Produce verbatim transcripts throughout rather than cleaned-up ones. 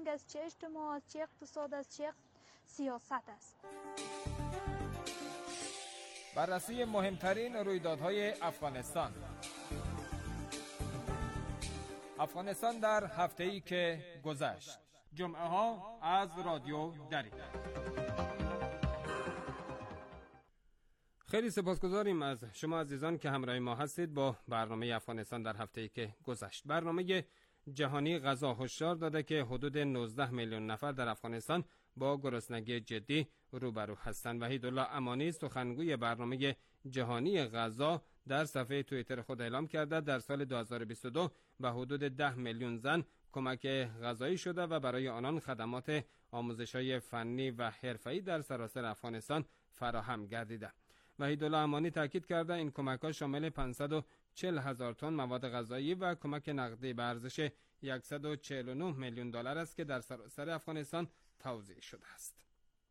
فرهنگ است، چه اجتماع است، چه اقتصاد است، چه سیاست است. بررسی مهمترین رویدادهای افغانستان. افغانستان در هفته‌ای که گذشت. جمعه ها از رادیو دری. خیلی سپاسگزاریم از شما عزیزان که همراه ما هستید با برنامه افغانستان در هفته‌ای که گذشت. برنامه جهانی غذا هشدار داده که حدود نوزده میلیون نفر در افغانستان با گرسنگی جدی روبرو هستند. وحیدالله امانی سخنگوی برنامه جهانی غذا در صفحه توییتر خود اعلام کرده در سال دو هزار و بیست و دو به حدود ده میلیون زن کمک غذایی شده و برای آنان خدمات آموزش‌های فنی و حرفه‌ای در سراسر افغانستان فراهم گردیده. وحیدالله امانی تاکید کرده این کمک‌ها شامل پانصد و چهل هزار تن مواد غذایی و کمک نقدی به ارزش صد و چهل و نه میلیون دلار است که در سراسر افغانستان توزیع شده است.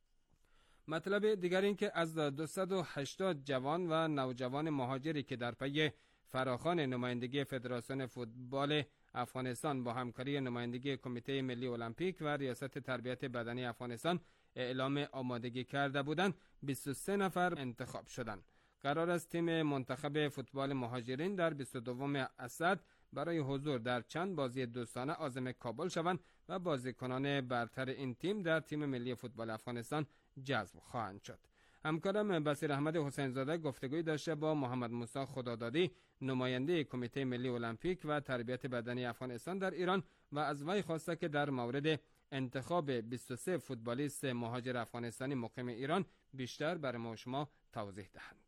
مطلب دیگر این که از دویست و هشتاد جوان و نوجوان مهاجری که در پی فراخوان نمایندگی فدراسیون فوتبال افغانستان با همکاری نمایندگی کمیته ملی المپیک و ریاست تربیت بدنی افغانستان اعلام آمادگی کرده بودند، بیست و سه نفر انتخاب شدند. قرار است تیم منتخب فوتبال مهاجرین در بیست و دوم اسد برای حضور در چند بازی دوستانه عازم کابل شوند و بازیکنان برتر این تیم در تیم ملی فوتبال افغانستان جذب خواهند شد. همکارم بصیر احمد حسین زاده گفتگوی داشته با محمد موسی خدادادی، نماینده کمیته ملی المپیک و تربیت بدنی افغانستان در ایران، و از وی خواسته که در مورد انتخاب بیست و سه فوتبالیست مهاجر افغانستانی مقیم ایران بیشتر برای ما شما توضیح دهند.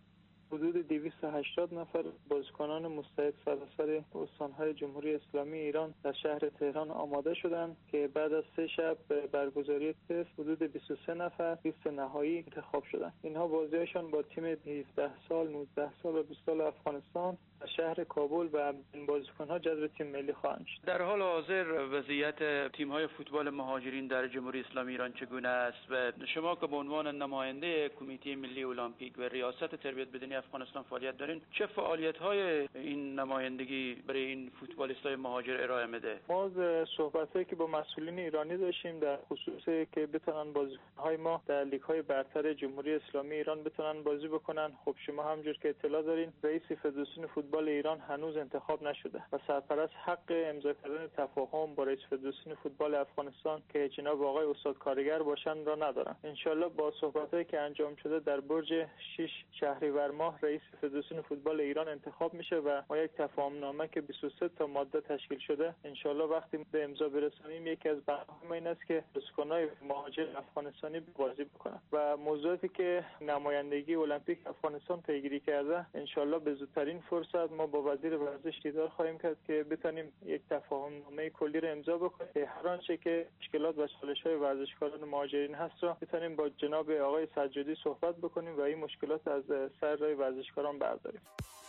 حدود دویست و هشتاد نفر بازیکنان مستعد سراسر استان‌های جمهوری اسلامی ایران در شهر تهران آماده شدند که بعد از سه شب برگزاری تست حدود بیست و سه نفر لیست نهایی انتخاب شدند. اینها بازیشان با تیم هفده سال، نوزده سال و بیست سال افغانستان در شهر کابل و این بازیکن‌ها جذب تیم ملی خواهند شد. در حال حاضر وضعیت تیم‌های فوتبال مهاجرین در جمهوری اسلامی ایران چگونه است و شما که به عنوان نماینده کمیته ملی المپیک و ریاست تربیت بدنی افغانستان فعالیت دارین، چه فعالیت‌های این نمایندگی برای این فوتبالیست‌های مهاجر ارائه میده؟ ما صحبت‌هایی که با مسئولین ایرانی داشتیم در خصوص که بتونن بازیکن‌های ما در لیگ‌های برتر جمهوری اسلامی ایران بتونن بازی بکنن. خب شما همونجور که اطلاع دارین رئیس فدراسیون فوتبال ایران هنوز انتخاب نشده و سرپرست حق امضا کردن تفاهم با رئیس فدراسیون فوتبال افغانستان که جناب آقای استاد کارگر باشن را ندارن. انشالله با صحبت‌هایی که انجام شده در برج شش شهریور ماه رئیس فدراسیون فوتبال ایران انتخاب میشه و ما یک تفاهم نامه که بیست و سه تا ماده تشکیل شده انشالله وقتی به امضا برسونیم یکی از برنامه‌ها این است که بازیکن‌های مهاجر افغانستانی بازی بکنن و موضوعاتی که نمایندگی المپیک افغانستان پیگیری کرده انشالله به زودترین فرصت ما با وزیر ورزش دیدار خواهیم کرد که بتونیم یک تفاهم نامه کلی رو امضا بکنیم که هر آنچه که مشکلات و چالش‌های ورزشکاران مهاجرین هست را بتونیم با جناب آقای سجادی صحبت بکنیم و این مشکلات از سر راه ورزشکاران برداریم.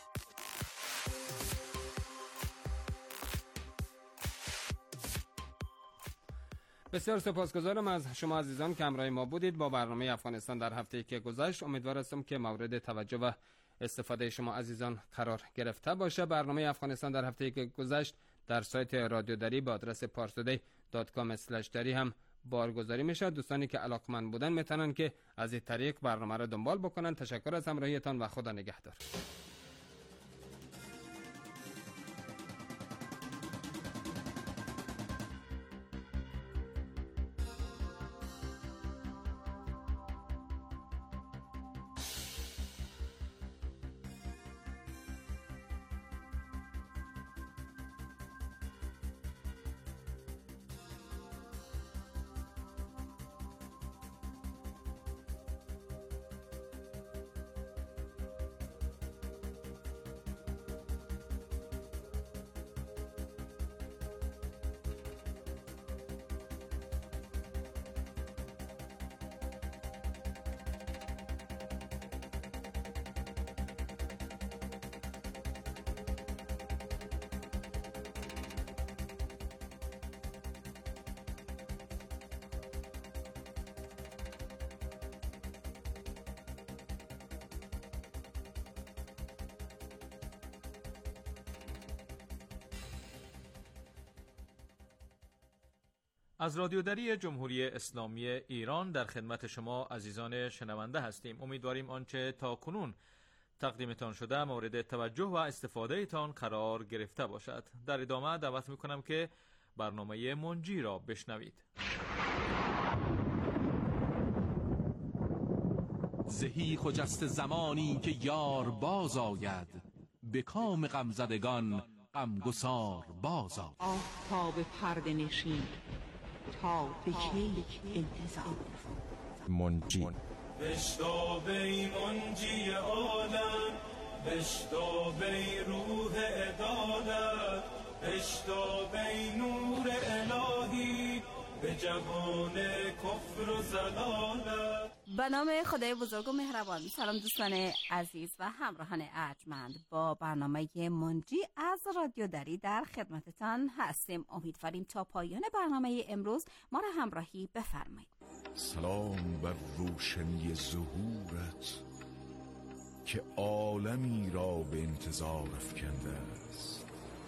بسیار سپاسگزارم از شما عزیزان که همراه ما بودید با برنامه افغانستان در هفته‌ای که گذشت. امیدوار هستم که مورد توجه و استفاده شما عزیزان قرار گرفته باشه. برنامه افغانستان در هفته‌ای که گذشت در سایت رادیو دری با آدرس پارسودی دات کام اسلش دری هم بارگذاری میشه. دوستانی که علاقمند بودن میتونن که از این طریق برنامه را دنبال بکنن. تشکر از همراهیتان و خدا نگهدار. از رادیودری جمهوری اسلامی ایران در خدمت شما عزیزان شنونده هستیم. امیدواریم آنچه تا کنون تقدیمتان شده مورد توجه و استفاده تان قرار گرفته باشد. در ادامه دعوت میکنم که برنامه منجی را بشنوید. زهی خجست زمانی که یار باز آید، به کام غمزدگان غمگسار باز آید. آفتاب پرده نشین تا به کی انتظار؟ منجی. بشتابی منجی عالم، بشتابی روح عدالت، بشتابی نور الهی به جهان کفر و زلالت. به نام خدای بزرگ و مهربان. سلام دوستان عزیز و همراهان ارجمند، با برنامه منجی از رادیو دری در خدمتتان هستیم. امیدواریم تا پایان برنامه امروز ما را همراهی بفرمایید. سلام بر روشنی ظهورت که عالمی را به انتظار افکنده است.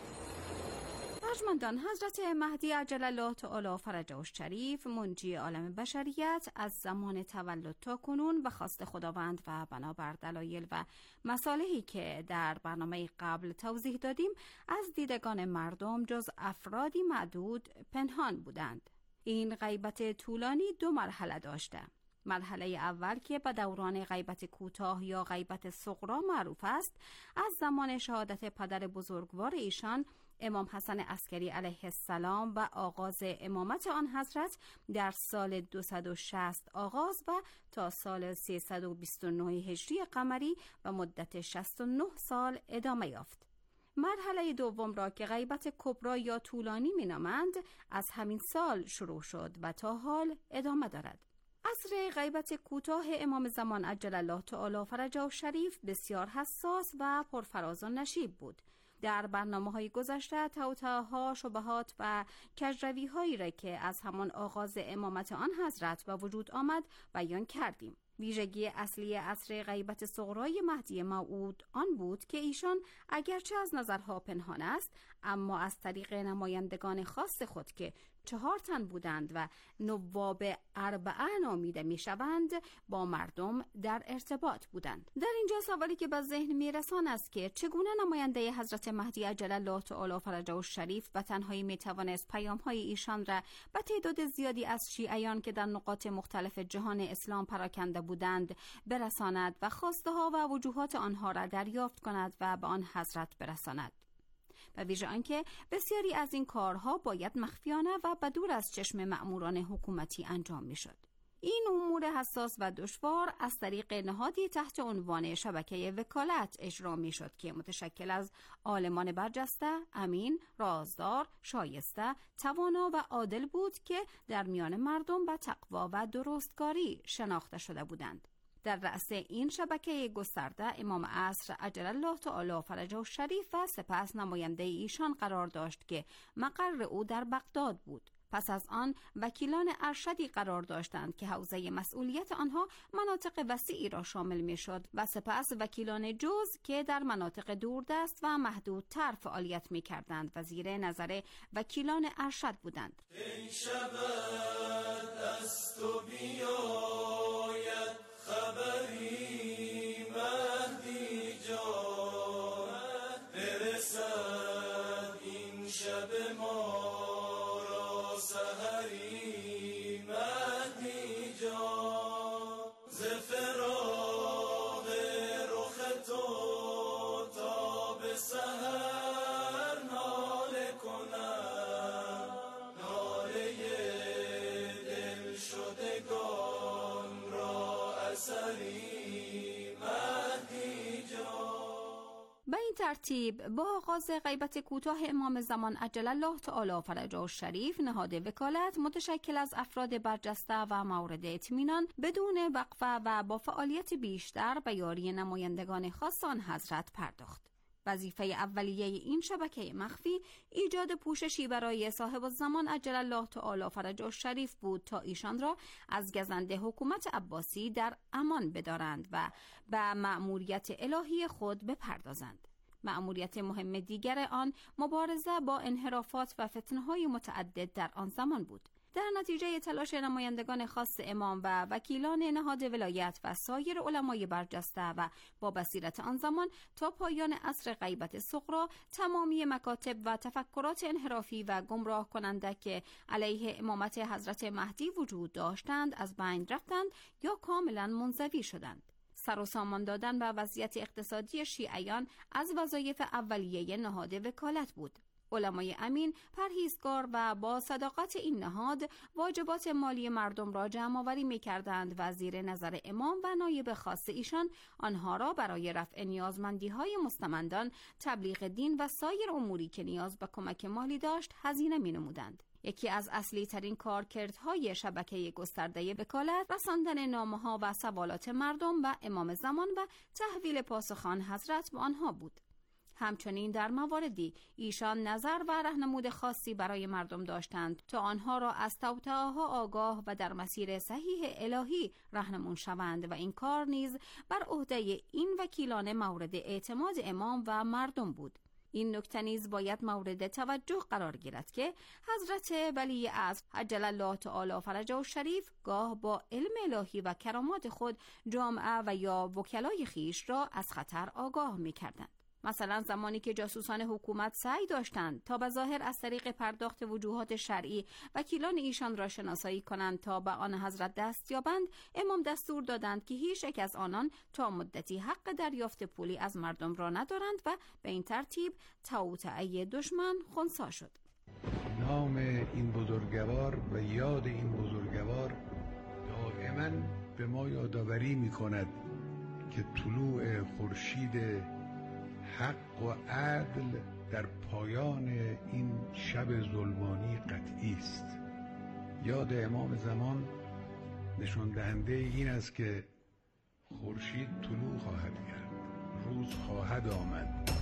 ارجمندان، حضرت مهدی عجل الله تعالی فرجه الشریف منجی عالم بشریت از زمان تولد تا کنون به خواست خداوند و بنابر دلایل و مصالحی که در برنامه قبل توضیح دادیم از دیدگان مردم جز افرادی معدود پنهان بودند. این غیبت طولانی دو مرحله داشته. مرحله اول که به دوران غیبت کوتاه یا غیبت صغرا معروف است، از زمان شهادت پدر بزرگوار ایشان امام حسن عسکری علیه السلام و آغاز امامت آن حضرت در سال دویست و شصت آغاز و تا سال سیصد و بیست و نه هجری قمری و مدت شصت و نه سال ادامه یافت. مرحله دوم را که غیبت کبرا یا طولانی می نامند از همین سال شروع شد و تا حال ادامه دارد. عصر غیبت کوتاه امام زمان عجل الله تعالی فرجه الشریف بسیار حساس و پرفراز و نشیب بود. در برنامه‌های گذشته توطئه‌ها، شبهات و کجروی‌هایی را که از همان آغاز امامت آن حضرت به وجود آمد بیان کردیم. ویژگی اصلی عصر غیبت صغرای مهدی موعود آن بود که ایشان اگرچه از نظرها پنهان است، اما از طریق نمایندگان خاص خود که چهار تن بودند و نواب اربعه نامیده می شوند با مردم در ارتباط بودند. در اینجا سوالی که به ذهن می رسان است که چگونه نماینده حضرت مهدی عجل الله تعالی فرجه الشریف به تنهایی می توانست پیام های ایشان را به تعداد زیادی از شیعیان که در نقاط مختلف جهان اسلام پراکنده بودند برساند و خواسته ها و وجوهات آنها را دریافت کند و به آن حضرت برساند. و ویژه آنکه بسیاری از این کارها باید مخفیانه و بدور از چشم مأموران حکومتی انجام میشد. این امور حساس و دشوار از طریق نهادی تحت عنوان شبکه وکالت اجرا میشد که متشکل از عالمان برجسته، امین، رازدار، شایسته، توانا و عادل بود که در میان مردم به تقوا و درستکاری شناخته شده بودند. در رأس این شبکه گسترده امام عصر عجل الله تعالی فرجه الشریف و سپس نماینده ایشان قرار داشت که مقر او در بغداد بود. پس از آن وکیلان ارشدی قرار داشتند که حوزه مسئولیت آنها مناطق وسیعی را شامل می شد و سپس وکیلان جز که در مناطق دوردست و محدودتر فعالیت می کردند و زیر نظر وکیلان ارشد بودند. ای شبت از تو بیاید خبری مهدی جان، برسد این شب ما را سحری مهدی جان، ز فراق رخ تو تا به سحر ناله کنم، ناله دل شدگان را اثری مهدی جان. به این ترتیب با آغاز غیبت کوتاه امام زمان عجل الله تعالی فرجه الشریف، نهاد وکالت متشکل از افراد برجسته و مورد اطمینان بدون وقفه و با فعالیت بیشتر به یاری نمایندگان خاص آن حضرت پرداخت. وظیفه اولیه این شبکه مخفی ایجاد پوششی برای صاحب الزمان عجل الله تعالی فرجه الشریف بود تا ایشان را از گزند حکومت عباسی در امان بدارند و به مأموریت الهی خود بپردازند. مأموریت مهم دیگر آن مبارزه با انحرافات و فتنه‌های متعدد در آن زمان بود. در نتیجه تلاش نمایندگان خاص امام و وکیلان نهاد ولایت و سایر علمای برجسته و با بصیرت آن زمان تا پایان عصر غیبت صغری، تمامی مکاتب و تفکرات انحرافی و گمراه کننده که علیه امامت حضرت مهدی وجود داشتند از بین رفتند یا کاملا منزوی شدند. سر و سامان دادن به وضعیت اقتصادی شیعیان از وظایف اولیه نهاد وکالت بود. علمای امین، پرهیزگار و با صداقت این نهاد واجبات مالی مردم را جمع آوری می‌کردند و زیر نظر امام و نایب خاص ایشان آنها را برای رفع نیازمندی‌های مستمندان، تبلیغ دین و سایر اموری که نیاز به کمک مالی داشت هزینه می‌نمودند. یکی از اصلی ترین کارکردهای شبکه گسترده وکالت رساندن نامه‌ها و سوالات مردم و امام زمان و تحویل پاسخان حضرت به آنها بود. همچنین در مواردی ایشان نظر و راهنمود خاصی برای مردم داشتند تا آنها را از توطئه‌ها آگاه و در مسیر صحیح الهی راهنمون شوند و این کار نیز بر عهده این وکیلان مورد اعتماد امام و مردم بود. این نکته نیز باید مورد توجه قرار گیرد که حضرت ولی عصر عجل الله تعالی فرجه الشریف گاه با علم الهی و کرامات خود جامعه و یا وکلای خیش را از خطر آگاه می‌کردند. مثلا زمانی که جاسوسان حکومت سعی داشتند تا به ظاهر از طریق پرداخت وجوهات شرعی وکیلان ایشان را شناسایی کنند تا به آن حضرت دست یابند، امام دستور دادند که هیچ یک از آنان تا مدتی حق دریافت پولی از مردم را ندارند و به این ترتیب توطئه دشمن خنثی شد. نام این بزرگوار و یاد این بزرگوار دائما به ما یادآوری می‌کند که طلوع خورشید حق و عدل در پایان این شب ظلمانی قطعی است. یاد امام زمان نشان دهنده این است که خورشید طلوع خواهد کرد، روز خواهد آمد.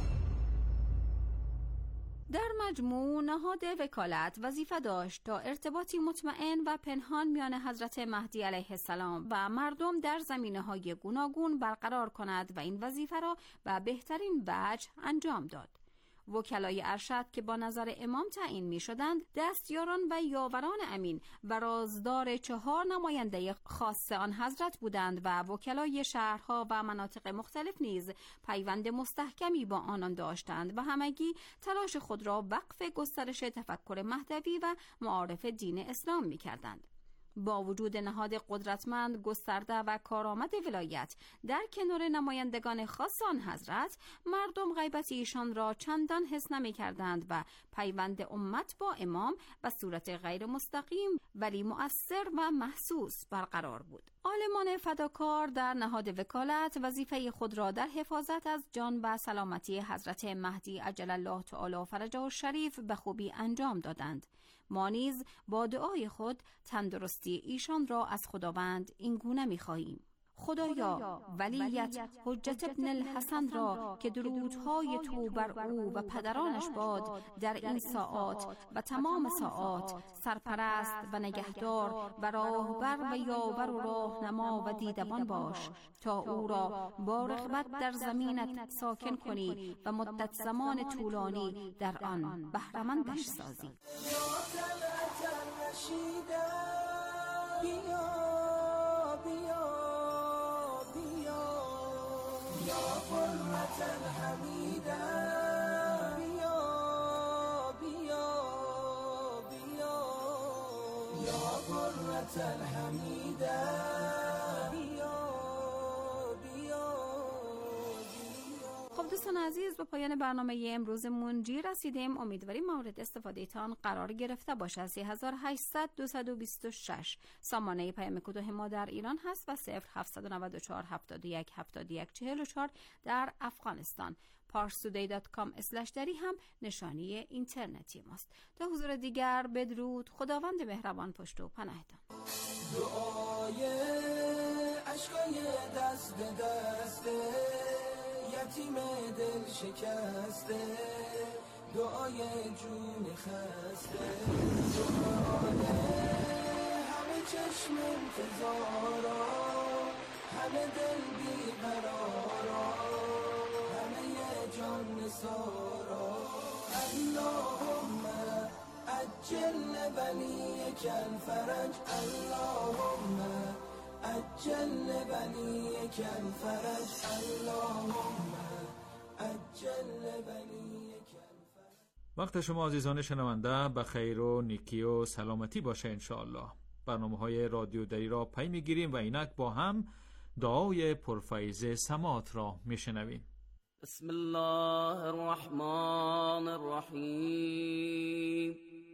در مجموع نهاد وکالت وظیفه داشت تا ارتباطی مطمئن و پنهان میان حضرت مهدی علیه السلام و مردم در زمینه‌های گوناگون برقرار کند و این وظیفه را به بهترین وجه انجام داد. وکلای ارشد که با نظر امام تعیین می شدند دستیاران و یاوران امین و رازدار چهار نماینده خاص آن حضرت بودند و وکلای شهرها و مناطق مختلف نیز پیوند مستحکمی با آنان داشتند و همگی تلاش خود را وقف گسترش تفکر مهدوی و معارف دین اسلام می کردند. با وجود نهاد قدرتمند، گسترده و کارآمد ولایت در کنار نمایندگان خاص آن حضرت، مردم غیبت ایشان را چندان حس نمی کردند و پیوند امت با امام به صورت غیر مستقیم ولی مؤثر و محسوس برقرار بود. عالمان فداکار در نهاد وکالت وظیفه خود را در حفاظت از جان و سلامتی حضرت مهدی عجل الله تعالی فرجه الشریف به خوبی انجام دادند. ما نیز با دعای خود تندرستی ایشان را از خداوند این گونه می خواهیم: خدایا ولیت حجت ابن الحسن را که درودهای تو بر او و پدرانش باد در این ساعات و تمام ساعات سرپرست و نگهدار و راهبر و یاور و راهنما و دیدبان باش تا او را با رغبت در زمینت ساکن کنی و مدت زمان طولانی در آن بهره‌مندش سازی. قرة الحميدة بيا بيا بيا يا قرة الحميدة بيا بيا. خب دوستان عزیز، به پایان برنامه امروزمون جی رسیدیم. امیدواریم مورد استفاده تان قرار گرفته باشه. سه هزار و هشتصد دویست و بیست و شش سامانه پیام کوتاه ما در ایران هست و صفر هفتصد و نود و چهار هفتاد و یک هفتاد و یک چهل و چهار در افغانستان. parstoday دات کام اسلش دری هم نشانی اینترنتی ماست. تا حضور دیگر بدرود. خداوند مهربان پشت و پناهتان. دعای عشقای دست به دسته یتیم دل شکسته، دعای جون خسته، دعای همه چشم انتظارا، همه دل بیقرارا، همه جان نثارا. اللهم عجل وليك الفرج اللهم عجل وليك الفرج اللهم عجل وليك الفرج. وقت شما عزیزان شنونده به خیر و نیکی و سلامتی باشه انشاءالله. برنامه‌های رادیو دری را پی می‌گیریم و اینک با هم دعای پرفیض سماعت را میشنویم. بسم الله الرحمن الرحیم.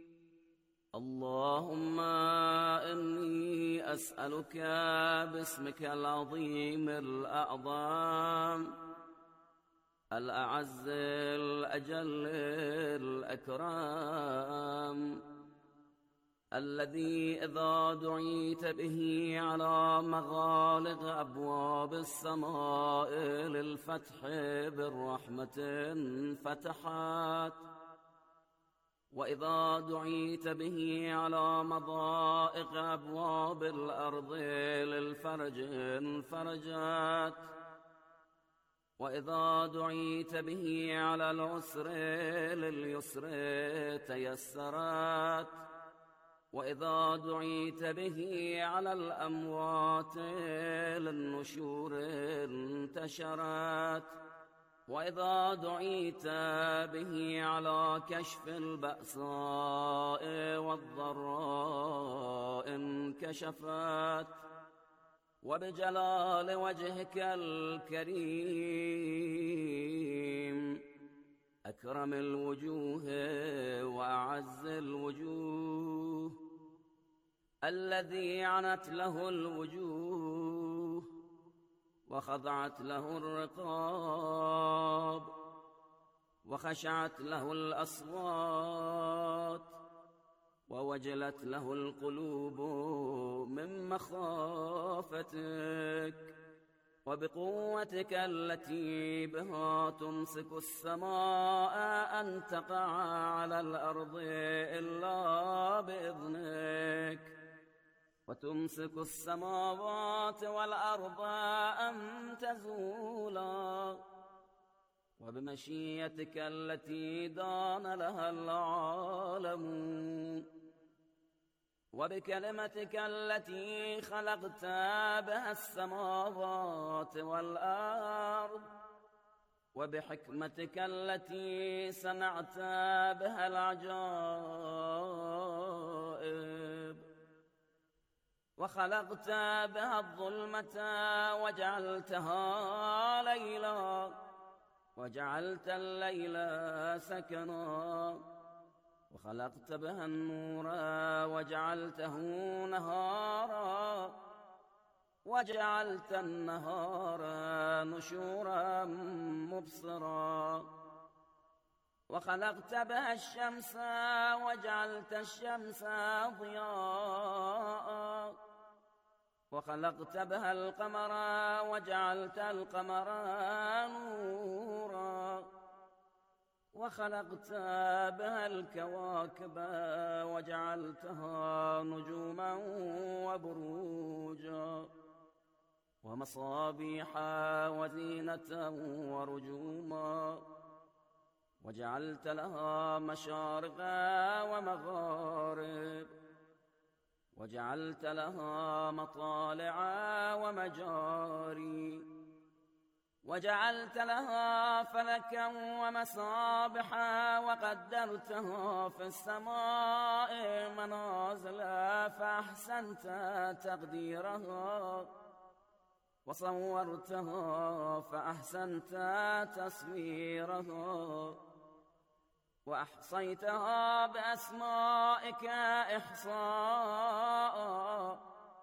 اللهم إني أسألك باسمك العظيم الأعظم الأعز الأجل الأكرم الذي إذا دعيت به على مغالق أبواب السماء للفتح بالرحمة فتحت، وإذا دعيت به على مضائق أبواب الأرض للفرج انفرجت، وإذا دعيت به على العسر لليسر تيسرت، وإذا دعيت به على الأموات للنشور انتشرت، وإذا دعيت به على كشف البأساء والضراء انكشفت، وبجلال وجهك الكريم أكرم الوجوه وأعز الوجوه الذي عنت له الوجوه وخضعت له الرقاب وخشعت له الأصوات ووجلت له القلوب من مخافتك، وبقوتك التي بها تمسك السماء أن تقع على الأرض إلا بإذنك، وتمسك السماوات والأرض أن تزولا، وبمشيئتك التي دان لها العالمون، وبكلمتك التي خلقت بها السماوات والأرض، وبحكمتك التي صنعت بها العجائب، وخلقت بها الظلمة وجعلتها ليلا، وجعلت الليل سكنا، وخلقت بها النور وجعلته نهارا، وجعلت النهار نشورا مبصرا، وخلقت بها الشمس وجعلت الشمس ضياء، وخلقت بها القمر وجعلت القمر نورا، وخلقت بها الكواكب وجعلتها نجوما وبروجا ومصابيح وزينة ورجوما، وجعلت لها مشارق ومغارب، وجعلت لها مطالع ومجاري، وجعلت لها فلكا ومصابح، وقدرتها في السماء منازل فأحسنت تقديرها، وصورتها فأحسنت تصويرها، وأحصيتها بأسمائك إحصاء،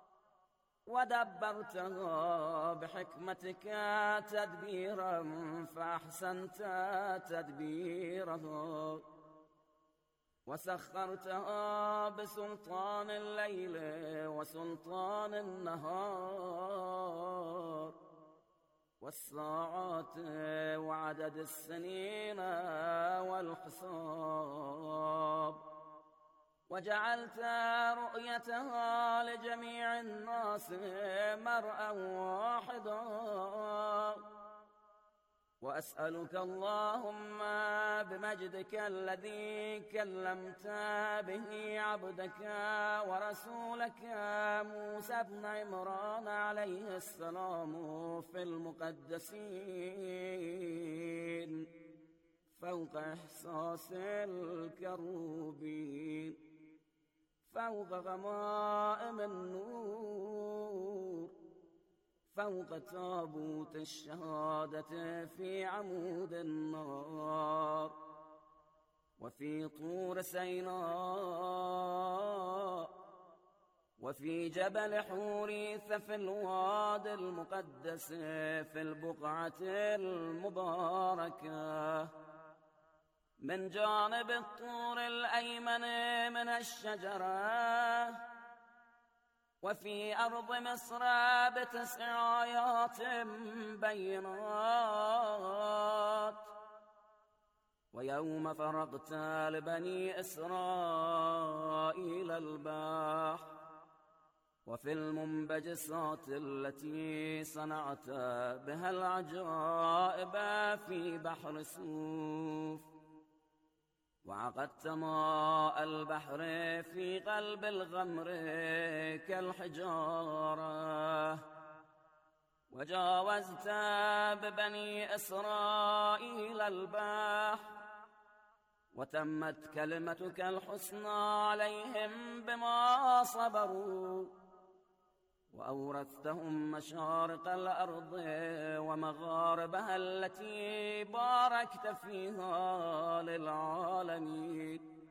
ودبرتها بحكمتك تدبيرا فأحسنت تدبيرها، وسخرتها بسلطان الليل وسلطان النهار، والساعات وعدد السنين والحساب، وجعلت رؤيتها لجميع الناس مرءا واحدا، وأسألك اللهم بمجدك الذي كلمت به عبدك ورسولك موسى بن عمران عليه السلام في المقدسين فوق إحساس الكروبين فوق غمائم النور فوق تابوت الشهادة في عمود النار وفي طور سيناء وفي جبل حوريث في الوادي المقدس في البقعة المباركة من جانب الطور الأيمن من الشجرة وفي أرض مصر بتسع آيات بينات ويوم فرغت لبني إسرائيل البحر وفي المنبجسات التي صنعت بها العجائب في بحر سوف وعقدت ماء البحر في قلب الغمر كالحجارة وجاوزت ببني إسرائيل البحر وتمت كلمتك الحسنى عليهم بما صبروا وأورثتهم مشارق الأرض ومغاربها التي باركت فيها للعالمين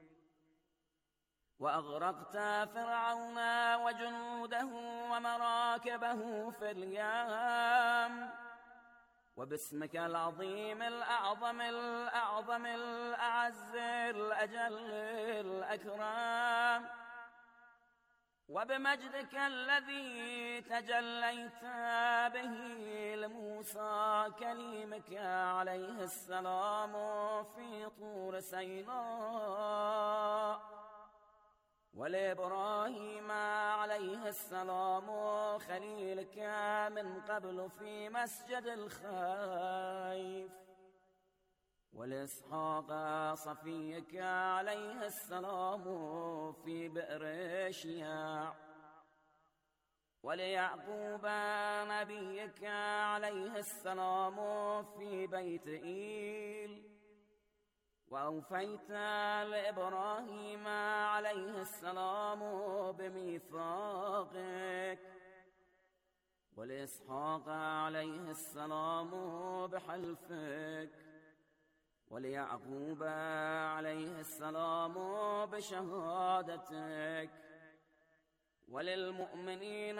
وأغرقت فرعون وجنوده ومراكبه في اليم وباسمك العظيم الأعظم الأعظم الأعز الأجل الأكرم وبمجدك الذي تجليت به لموسى كليمك عليه السلام في طور سيناء ولإبراهيم عليه السلام خليلك من قبل في مسجد الخيف ولإسحاق صفيك عليه السلام في بئر شياع وليعقوب نبيك عليه السلام في بيت إيل وأوفيت لإبراهيم عليه السلام بميثاقك ولإسحاق عليه السلام بحلفك وليعقوب عليه السلام بشهادتك وللمؤمنين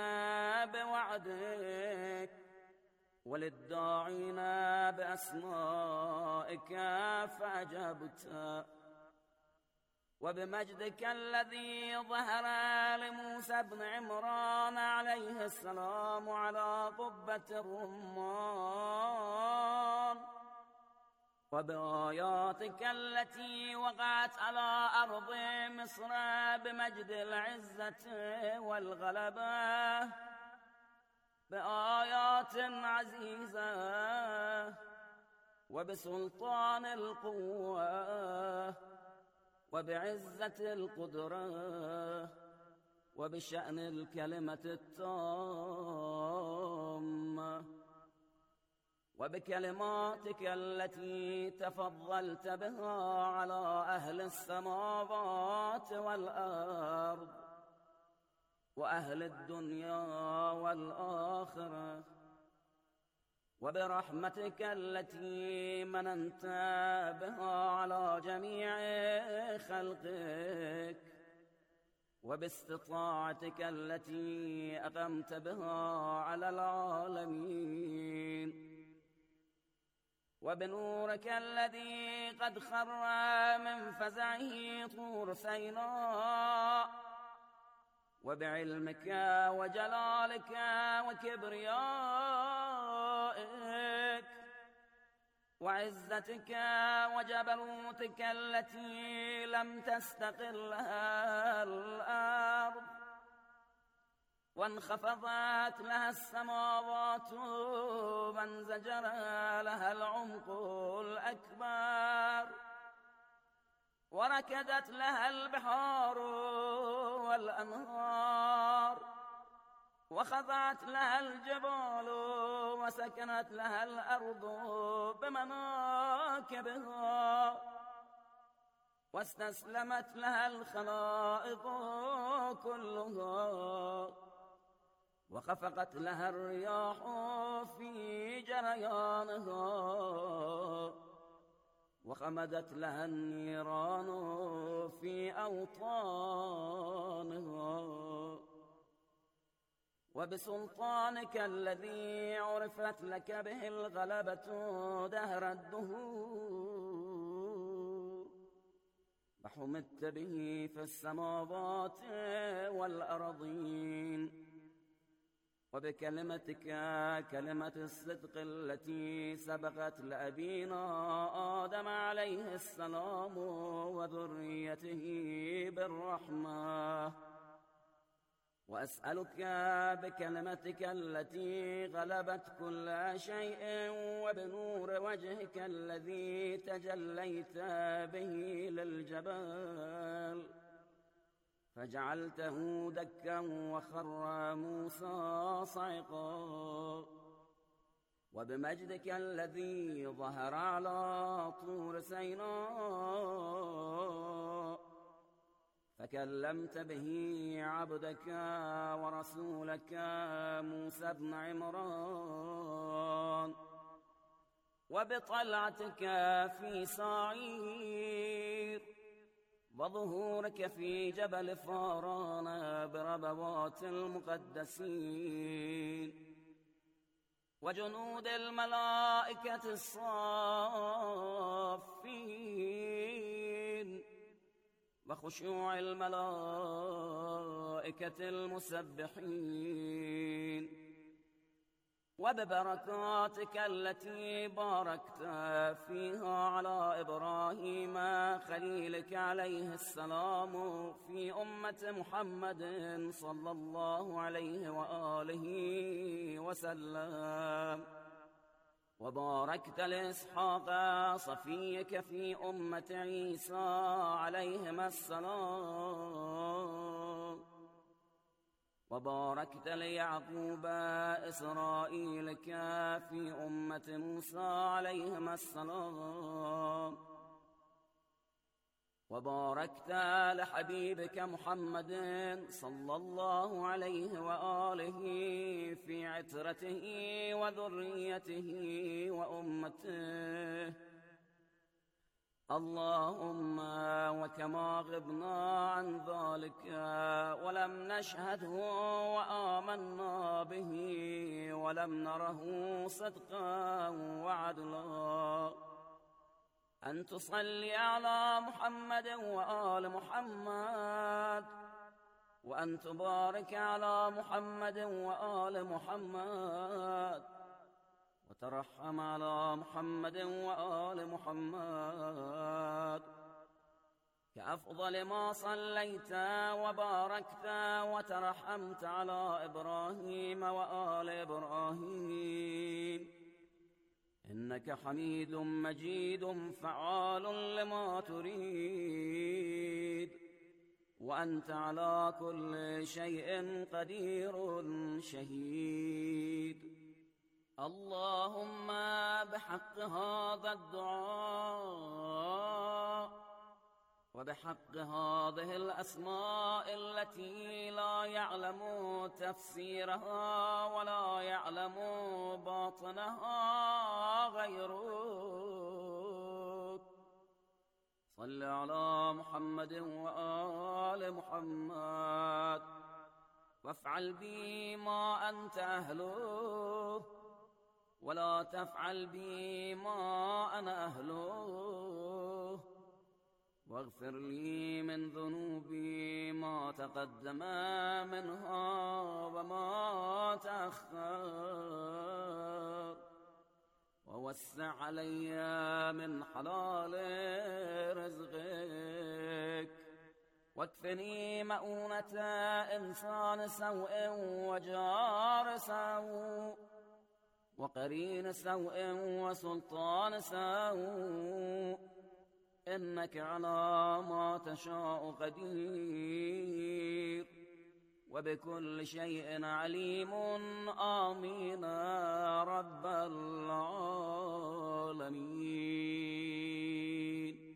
بوعدك وللداعين بأسمائك فأجبت وبمجدك الذي ظهر لموسى بن عمران عليه السلام على قبة الرمان وبآياتك التي وقعت على أرض مصر بمجد العزة والغلبة بآيات عزيزة وبسلطان القوة وبعزة القدرة وبشأن الكلمة التامة وبكلماتك التي تفضلت بها على أهل السماوات والأرض وأهل الدنيا والآخرة وبرحمتك التي مننت بها على جميع خلقك وباستطاعتك التي أقمت بها على العالمين وبنورك الذي قد خر من فزعه طور سيناء وبعلمك وجلالك وكبريائك وعزتك وجبروتك التي لم تستقلها الأرض وانخفضت لها السماوات وانزجر لها العمق الأكبر وركدت لها البحار والأنهار وخضعت لها الجبال وسكنت لها الأرض بمناكبها واستسلمت لها الخلائق كلها وخفقت لها الرياح في جريانها وخمدت لها النيران في أوطانها وبسلطانك الذي عرفت لك به الغلبة دهر الدهور وحمدت به في السماوات والأرضين وبكلمتك كلمة الصدق التي سبقت لأبينا آدم عليه السلام وذريته بالرحمة وأسألك بكلمتك التي غلبت كل شيء وبنور وجهك الذي تجليت به للجبال فجعلته دكا وخر موسى صعقا وبمجدك الذي ظهر على طور سيناء فكلمت به عبدك ورسولك موسى بن عمران وبطلعتك في صعير وظهورك في جبل فاران بربوات المقدسين وجنود الملائكة الصافين وخشوع الملائكة المسبحين وببركاتك التي باركت فيها على إبراهيم خليلك عليه السلام في أمة محمد صلى الله عليه وآله وسلم وباركت لإسحاق صفيك في أمة عيسى عليهما السلام وباركت ليعقوب إسرائيلك في أمة موسى عليهما السلام وباركت لحبيبك محمد صلى الله عليه وآله في عترته وذريته وأمته اللهم وكما غبنا عن ذلك ولم نشهده وآمنا به ولم نره صدقا وعدلا أن تصلي على محمد وآل محمد وأن تبارك على محمد وآل محمد وترحم على محمد وآل محمد كأفضل ما صليت وباركت وترحمت على إبراهيم وآل إبراهيم إنك حميد مجيد فعال لما تريد وأنت على كل شيء قدير شهيد اللهم بحق هذا الدعاء وبحق هذه الأسماء التي لا يعلم تفسيرها ولا يعلم باطنها غيرك صل على محمد وآل محمد وافعل بي ما أنت أهله ولا تفعل بي ما أنا أهله واغفر لي من ذنوبي ما تقدم منها وما تأخر ووسع علي من حلال رزقك واكفني مؤونة إنسان سوء وجار سوء وقرين سوء وسلطان سوء إنك على ما تشاء قدير وبكل شيء عليم آمين رب العالمين.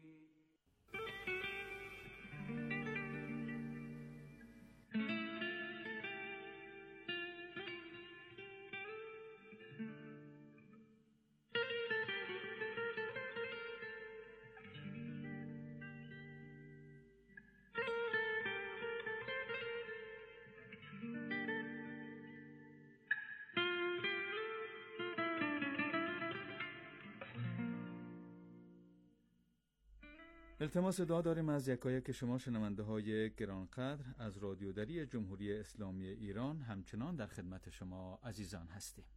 التماس دعا داریم از یکایک شما شنونده های گرانقدر از رادیودری جمهوری اسلامی ایران. همچنان در خدمت شما عزیزان هستیم.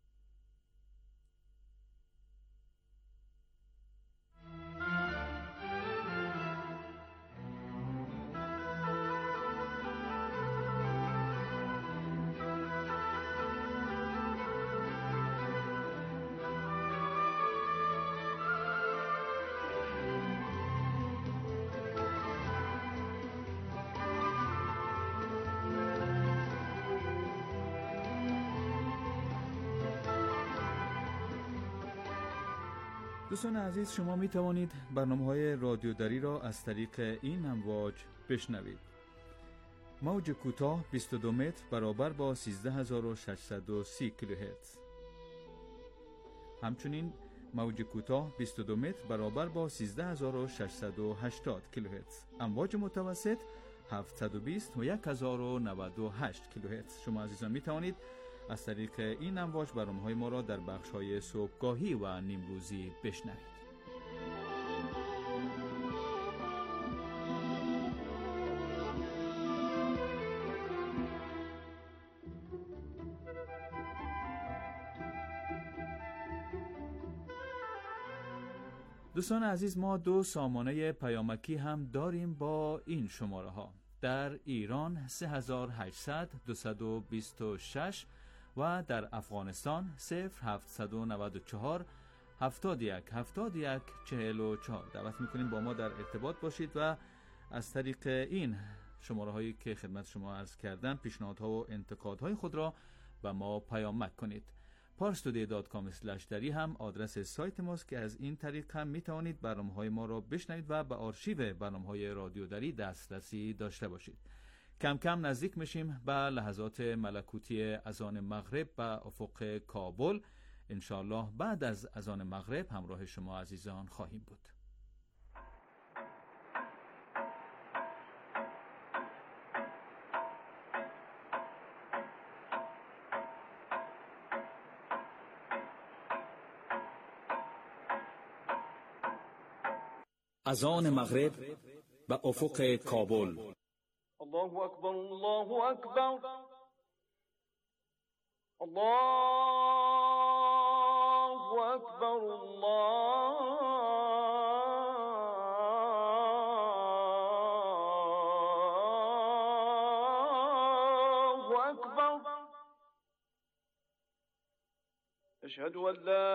دوستان عزیز، شما می توانید برنامه‌های رادیودری را از طریق این امواج بشنوید. موج کوتاه بیست و دو متر برابر با سیزده هزار و ششصد و سی کیلوهرتز. همچنین موج کوتاه بیست و دو متر برابر با سیزده هزار و ششصد و هشتاد کیلوهرتز. امواج متوسط هفتصد و بیست و یک هزار و نود و هشت کیلوهرتز. شما عزیزان می توانید از طریق این امواج برنامه‌های ما را در بخش‌های صبحگاهی و نیمروزی بشنوید. دوستان عزیز، ما دو سامانه پیامکی هم داریم با این شماره ها. در ایران سه هزار و هشتصد دویست و بیست و شش و در افغانستان صفر هفتصد و نود و چهار هفتاد و یک هفتاد و یک چهل و چهار. دعوت میکنیم با ما در ارتباط باشید و از طریق این شماره هایی که خدمت شما عرض کردم پیشنهادها و انتقادهای خود را به ما پیامک کنید. پارستودی دات کام اسلش دری هم آدرس سایت ماست که از این طریق هم میتوانید برنامه‌های ما را بشنوید و به آرشیو برنامه‌های رادیو دری دسترسی داشته باشید. کم کم نزدیک میشیم به لحظات ملکوتی اذان مغرب به افق کابل. انشاءالله بعد از اذان مغرب همراه شما عزیزان خواهیم بود. اذان مغرب به افق کابل. الله اکبر، الله اکبر، الله اکبر، الله اکبر. اشهد ان لا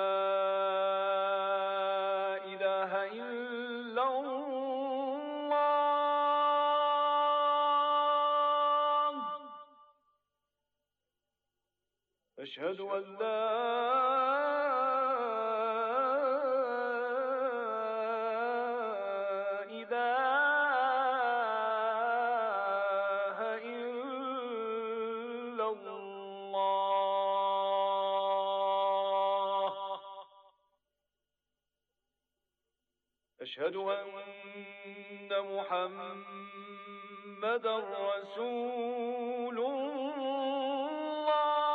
اله الا الله. اشهد ان لا اله الا الله. اشهد ان محمدا رسول الله.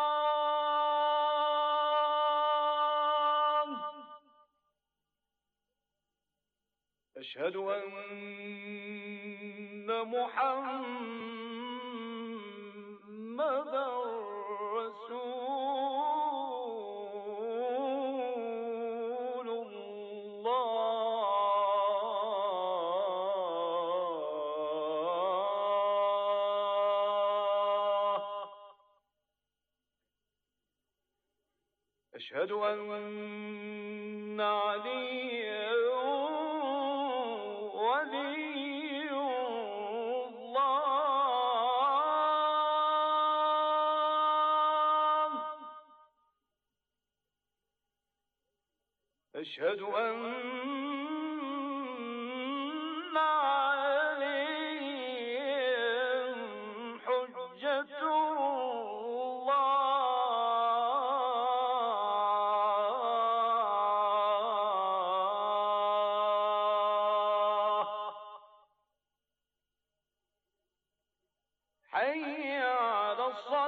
أشهد أن محمدا رسول الله. أشهد أن عليا ولي الله. أشهد أن حي على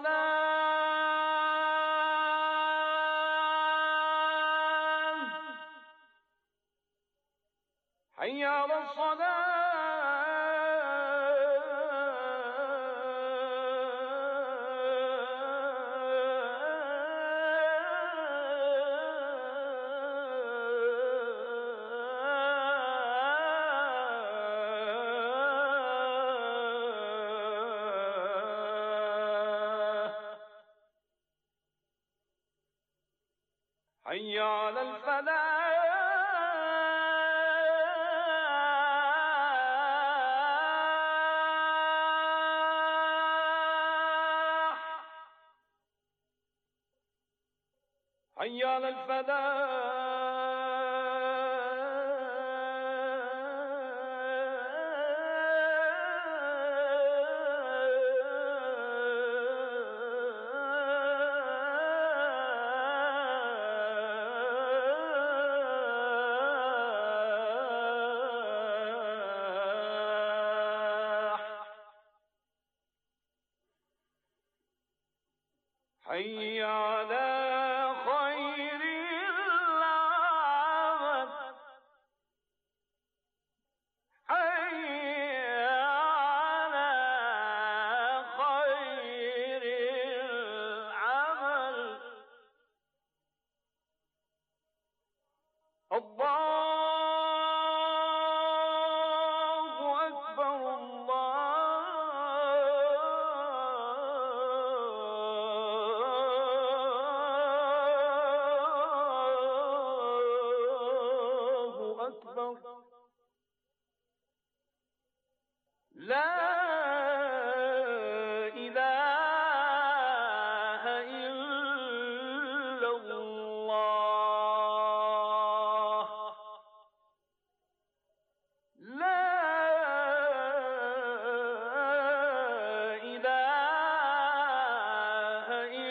الصلاة حي على حي على الفلاح حي على حي على خير العمل حي على خير العمل الله أكبر الله أكبر لا إله إلا الله لا إله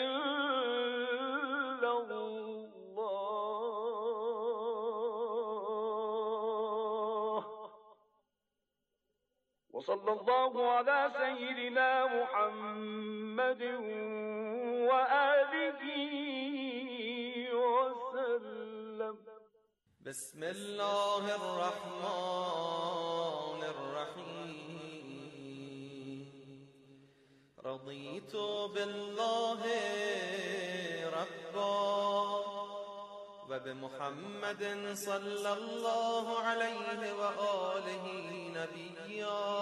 إلا الله. وصلى الله على سيدنا محمد وآله وسلم. بسم الله الرحمن الرحيم. رضيت بالله ربا وبمحمد صلى الله عليه وآله نبيا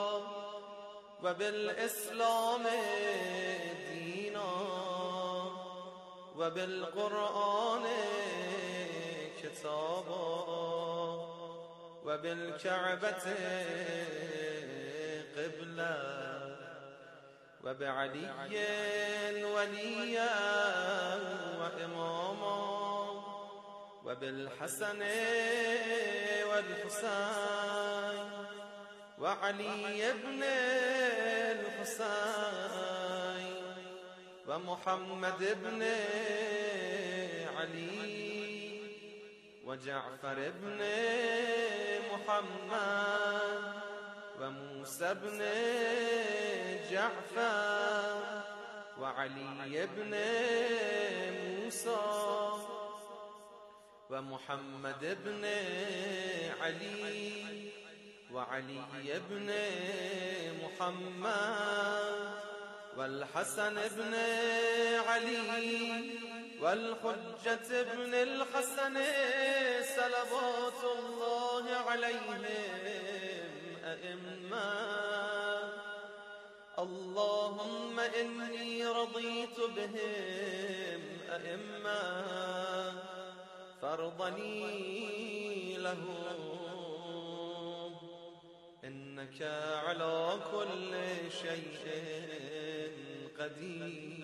وبالإسلام دينا وبالقرآن كتابا وبالكعبة قبلة وبعلي وليا وإماما وبالحسن والحسين وعلي بن الحسين ومحمد بن علي وجعفر بن محمد وموسى بن جعفر وعلي بن موسى ومحمد بن علي وعلي بن محمد والحسن بن علي والحجة بن الحسن صلوات الله عليهم أئمة. اللهم إني رضيت بهم الأئمة فرضني له إنك على كل شيء قدير.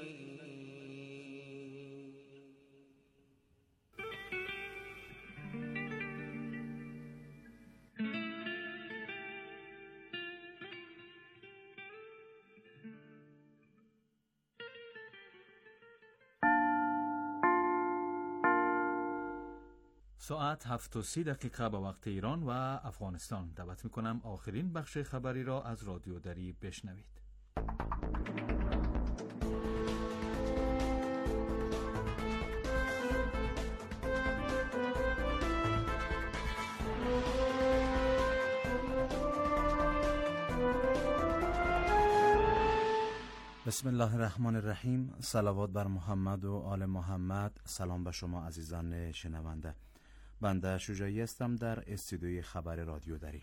ساعت هفت و سی دقیقه به وقت ایران و افغانستان. دعوت میکنم آخرین بخش خبری را از رادیو دری بشنوید. بسم الله الرحمن الرحیم. صلوات بر محمد و آل محمد. سلام به شما عزیزان شنونده. بنده شجاعی هستم در استودیوی خبر رادیو دری.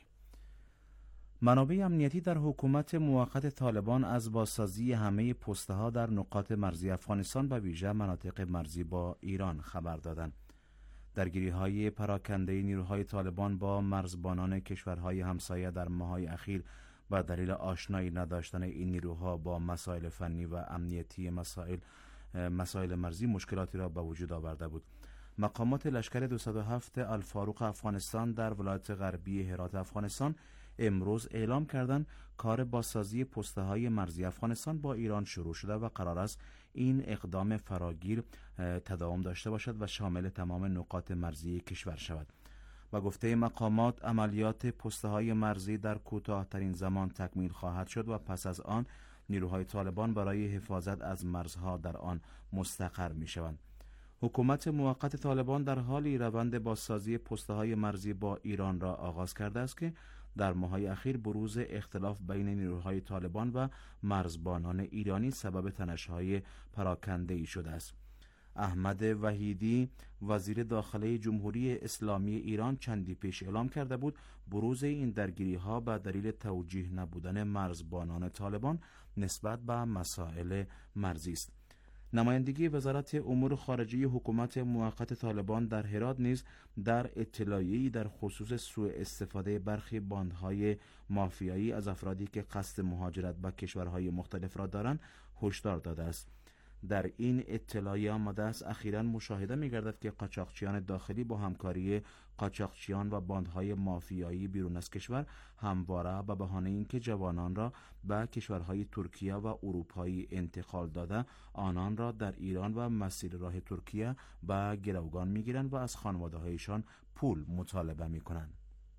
منابع امنیتی در حکومت موقت طالبان از بازسازی همه پسته ها در نقاط مرزی افغانستان و ویژه مناطق مرزی با ایران خبر دادند. درگیری های پراکنده نیروهای طالبان با مرزبانان کشورهای همسایه در ماه‌های اخیر و دلیل آشنایی نداشتن این نیروها با مسائل فنی و امنیتی مسائل مسائل مرزی مشکلاتی را به وجود آورده بود. مقامات لشکر دویست و هفت الفاروق افغانستان در ولایت غربی هرات افغانستان امروز اعلام کردند کار بازسازی پسته های مرزی افغانستان با ایران شروع شده و قرار است این اقدام فراگیر تداوم داشته باشد و شامل تمام نقاط مرزی کشور شود. با گفته مقامات عملیات پسته های مرزی در کوتاه‌ترین زمان تکمیل خواهد شد و پس از آن نیروهای طالبان برای حفاظت از مرزها در آن مستقر می شوند. حکومت موقت طالبان در حالی روند بازسازی پسته های مرزی با ایران را آغاز کرده است که در ماه‌های اخیر بروز اختلاف بین نیروهای طالبان و مرزبانان ایرانی سبب تنش‌های پراکنده‌ای شده است. احمد وحیدی وزیر داخله جمهوری اسلامی ایران چندی پیش اعلام کرده بود بروز این درگیری ها به دلیل توجیه نبودن مرزبانان طالبان نسبت به مسائل مرزی است. نمایندگی وزارت امور خارجه حکومت موقت طالبان در هرات نیز در اطلاعیه‌ای در خصوص سوء استفاده برخی باندهای مافیایی از افرادی که قصد مهاجرت به کشورهای مختلف را دارند هشدار داده است. در این اطلاعیه آمده است اخیراً مشاهده می‌گردد که قاچاقچیان داخلی با همکاری قاچاقچیان و باندهای مافیایی بیرون از کشور همواره به بهانه اینکه جوانان را به کشورهای ترکیه و اروپایی انتقال داده آنان را در ایران و مسیر راه ترکیه به گروگان می‌گیرند و از خانواده‌هایشان پول مطالبه می‌کنند.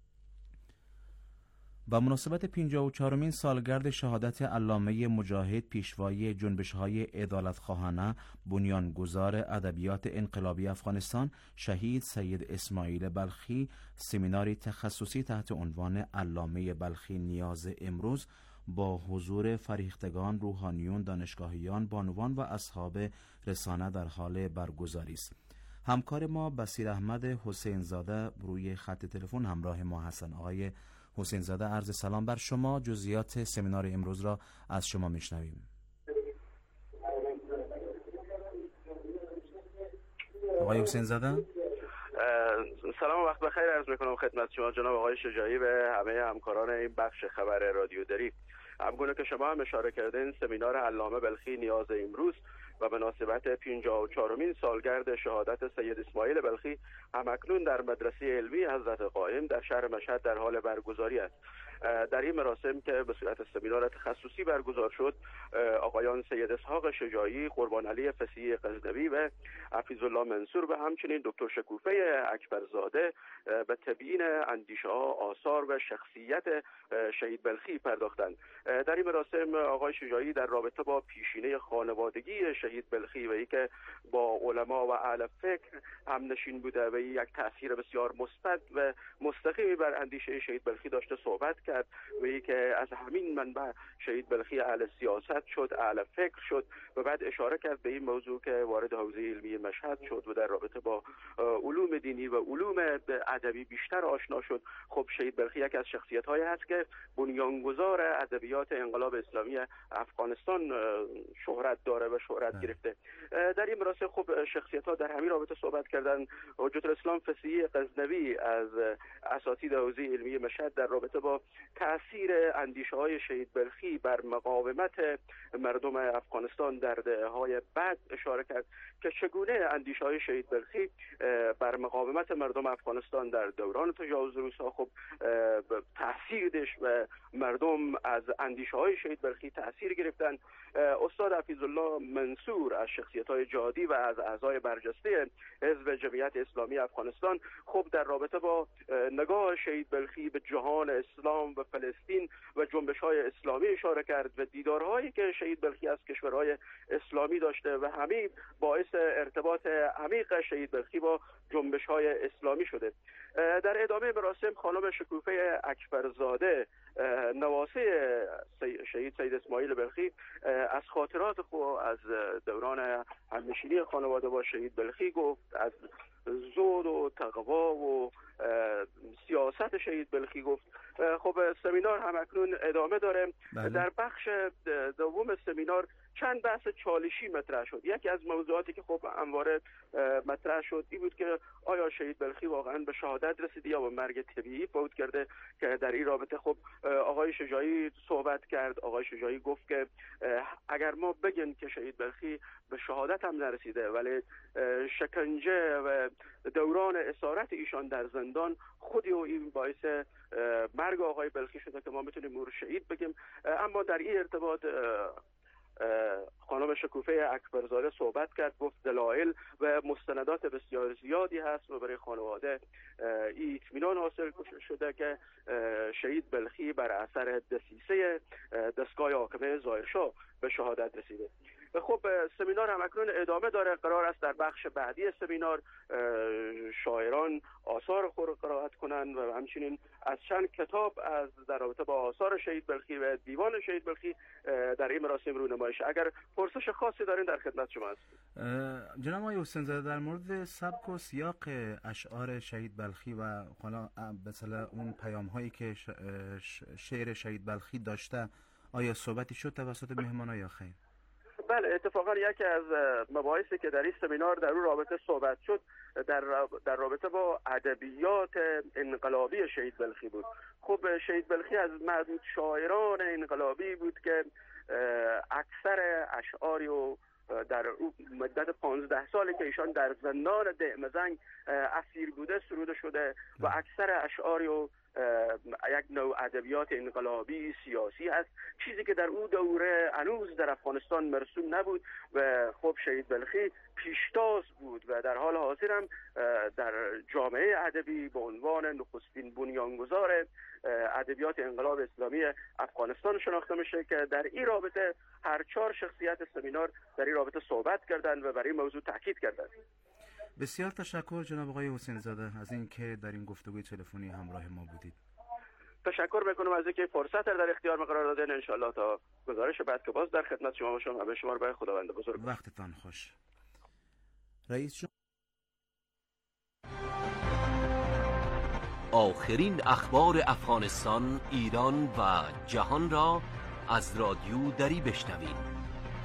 با مناسبت پنجاه و چهارمین سالگرد شهادت علامه مجاهد پیشوای جنبش‌های عدالت‌خواهانه بنیانگذار ادبیات انقلابی افغانستان شهید سید اسماعیل بلخی سمیناری تخصصی تحت عنوان علامه بلخی نیاز امروز با حضور فریختگان، روحانیون، دانشگاهیان، بانوان و اصحاب رسانه در حال برگزاری است. همکار ما بصیر احمد حسین زاده روی خط تلفن همراه ما هستند. آقای حسین زاده عرض سلام بر شما. جزئیات سمینار امروز را از شما میشنویم. آقای حسین زاده سلام و وقت بخیر عرض میکنم خدمت شما جناب آقای شجاعی و همه همکاران این بخش خبر رادیو دری. همگونه که شما هم اشاره کردین سمینار علامه بلخی نیاز امروز و مناسبت پنجاه و چهارمین سالگرد شهادت سید اسماعیل بلخی همکنون در مدرسه علمی حضرت قائم در شهر مشهد در حال برگزاری است. در این مراسم که به صورت سمینار تخصصی برگزار شد آقایان سید اسحاق شجاعی، قربان علی فصیح غزنوی و حفیظ الله منصور و همچنین دکتر شکوفه اکبرزاده به تبیین اندیشه ها، آثار و شخصیت شهید بلخی پرداختند. در این مراسم آقای شجاعی در رابطه با پیشینه خانوادگی شهید بلخی و ای که با علما و اهل فکر هم نشین بوده و یک تأثیر بسیار مثبت و مستقیمی بر اندیشه شهید بلخی داشته صحبت کرد کرد و ای که از همین منبع شهید بلخی اهل سیاست شد، اهل فکر شد و بعد اشاره کرد به این موضوع که وارد حوزه علمی مشهد شد و در رابطه با علوم دینی و علوم ادبی بیشتر آشنا شد. خب شهید بلخی یکی از شخصیت‌هایی هست که بنیانگذار ادبیات انقلاب اسلامی افغانستان شهرت داره و شهرت گرفته. در این مراسم خب شخصیت‌ها در همین رابطه صحبت کردن. حجت الاسلام فصیح غزنوی از اساتید حوزه علمی مشهد در رابطه با تاثیر اندیشه‌های شهید بلخی بر مقاومت مردم افغانستان در دهه‌های بعد اشاره کرد که چگونه اندیشه‌های شهید بلخی بر مقاومت مردم افغانستان در دوران تجاوز روس‌ها خب تاثیر داشت و مردم از اندیشه‌های شهید بلخی تاثیر گرفتن. استاد حفیظالله منصور از شخصیت‌های جهادی و از اعضای برجسته حزب جمعیت اسلامی افغانستان خب در رابطه با نگاه شهید بلخی به جهان اسلام و فلسطین و جنبش‌های اسلامی اشاره کرد و دیدارهایی که شهید بلخی از کشورهای اسلامی داشته و همین باعث ارتباط عمیق شهید بلخی با جنبش‌های اسلامی شده. در ادامه مراسم خانم شکوفه اکبرزاده نواسه شهید سید اسماعیل بلخی از خاطرات خود از دوران همنشینی خانواده با شهید بلخی گفت، از زود و تقوا و سیاست شهید بلخی گفت. خب سمینار هم اکنون ادامه داره. بله. در بخش دوم سمینار چند بحث چالشی مطرح شد. یکی از موضوعاتی که خب همواره مطرح شد این بود که آیا شهید بلخی واقعا به شهادت رسیده یا به مرگ طبیعی فوت کرده، که در این رابطه خب آقای شجاعی صحبت کرد. آقای شجاعی گفت که اگر ما بگیم که شهید بلخی به شهادت هم نرسیده ولی شکنجه و دوران اسارت ایشان در زندان خودی و این باعث مرگ آقای بلخی شده که ما میتونیم او رو شهید بگیم. اما در این ارتباط خانم شکوفه اکبرزاده صحبت کرد، گفت دلایل و مستندات بسیار زیادی هست و برای خانواده این اطمینان حاصل شده که شهید بلخی بر اثر دسیسه دستگاه حاکمه ظاهرشاه به شهادت رسیده. خب سمینار هم اکنون ادامه داره. قرار است در بخش بعدی سمینار شاعران آثار خود را قرائت کنند و همچنین از چند کتاب از در رابطه با آثار شهید بلخی و دیوان شهید بلخی در این مراسم رونمایی شه. اگر پرسش خاصی دارین در خدمت شما هست. جناب آقای حسین زاده در مورد سبک و سیاق اشعار شهید بلخی و حالا مثلا اون پیام هایی که شعر شهید بلخی داشته آیا صحبتی شد توسط مهمانان یا خیر؟ بله، اتفاقا یکی از مباحثی که در این سمینار در اون رابطه صحبت شد در در رابطه با ادبیات انقلابی شهید بلخی بود. خب شهید بلخی از معدود شاعران انقلابی بود که اکثر اشعاری و در مدت پانزده سالی که ایشان در زندان دعمزنگ اسیر بوده سروده شده و اکثر اشعاری و یک نوع ادبیات انقلابی سیاسی هست، چیزی که در اون دوره هنوز در افغانستان مرسوم نبود و خب شهید بلخی پیشتاز بود و در حال حاضر هم در جامعه ادبی به عنوان نخستین بنیانگذار ادبیات انقلاب اسلامی افغانستان شناخته میشه که در این رابطه هر چهار شخصیت سمینار در این رابطه صحبت کردند و برای این موضوع تاکید کردند. بسیار تشکر جناب آقای حسین زاده از اینکه در این گفتگوی تلفنی همراه ما بودید. تشکر میکنم از اینکه فرصت در اختیار ما قرار دادین. ان شاءالله تا گزارش بعد که باز در خدمت شما باشم. همه شما رو به خداوند بزرگ. وقتتان خوش. رئیس جمهور آخرین اخبار افغانستان، ایران و جهان را از رادیو دری بشنوید.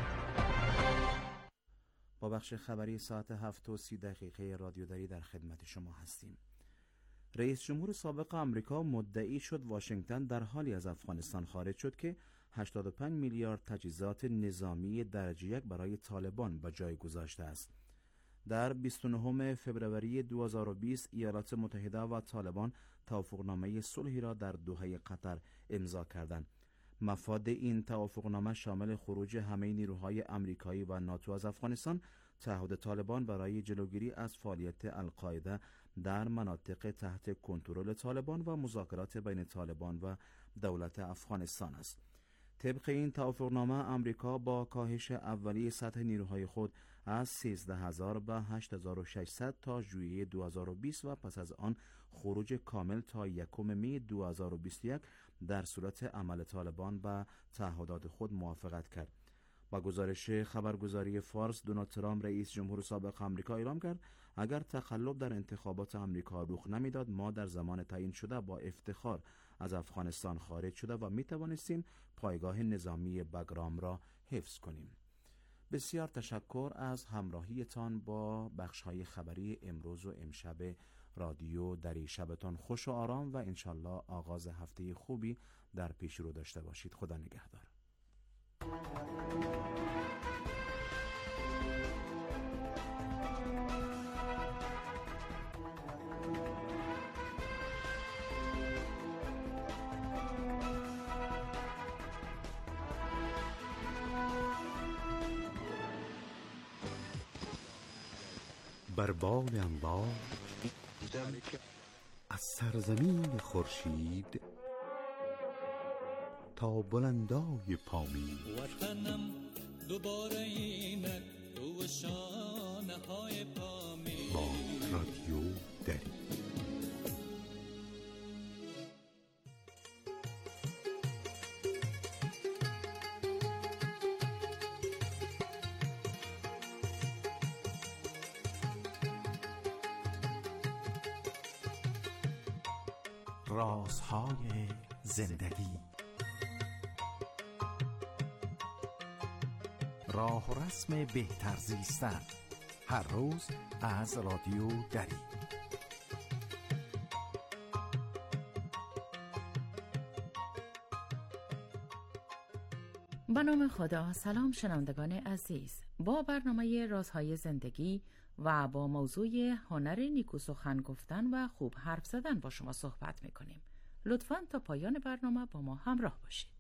با بخش خبری ساعت هفت و سی دقیقه رادیو دری در خدمت شما هستیم. رئیس جمهور سابق آمریکا مدعی شد واشنگتن در حالی از افغانستان خارج شد که هشتاد و پنج میلیارد تجهیزات نظامی درجه یک برای طالبان به جای گذاشته است. در بیست و نهم فوریه دو هزار و بیست ایالات متحده و طالبان توافقنامه صلحی را در دوحه قطر امضا کردند. مفاد این توافقنامه شامل خروج همه نیروهای آمریکایی و ناتو از افغانستان، تعهد طالبان برای جلوگیری از فعالیت القاعده در مناطق تحت کنترل طالبان و مذاکرات بین طالبان و دولت افغانستان است. طبق این توافقنامه آمریکا با کاهش اولیه سطح نیروهای خود از سیزده هزار به هشت هزار و ششصد تا ژوئیه دو هزار و بیست و پس از آن خروج کامل تا یکم می دو هزار و بیست و یک در صورت عمل طالبان و تعهدات خود موافقت کرد. با گزارش خبرگزاری فارس، دونالد ترامپ رئیس جمهور سابق آمریکا اعلام کرد اگر تقلب در انتخابات آمریکا رخ نمیداد ما در زمان تعیین شده با افتخار از افغانستان خارج شده و می توانستیم پایگاه نظامی بگرام را حفظ کنیم. بسیار تشکر از همراهیتان با بخش‌های خبری امروز و امشب رادیو دری. شبتان خوش و آرام و انشالله آغاز هفته خوبی در پیش رو داشته باشید. خدا نگهدار. بر بال انبار از سرزمین خورشید تا بلندای پامین وطنم دوباره اینک تو شانه های پامین با رادیو دری. رازهای زندگی، راه و رسم بهتر زیستن، هر روز از رادیو دری. به نام خدا. سلام شنوندگان عزیز، با برنامه رازهای زندگی و با موضوع هنر نیکو سخن گفتن و خوب حرف زدن با شما صحبت میکنیم. لطفاً تا پایان برنامه با ما همراه باشید.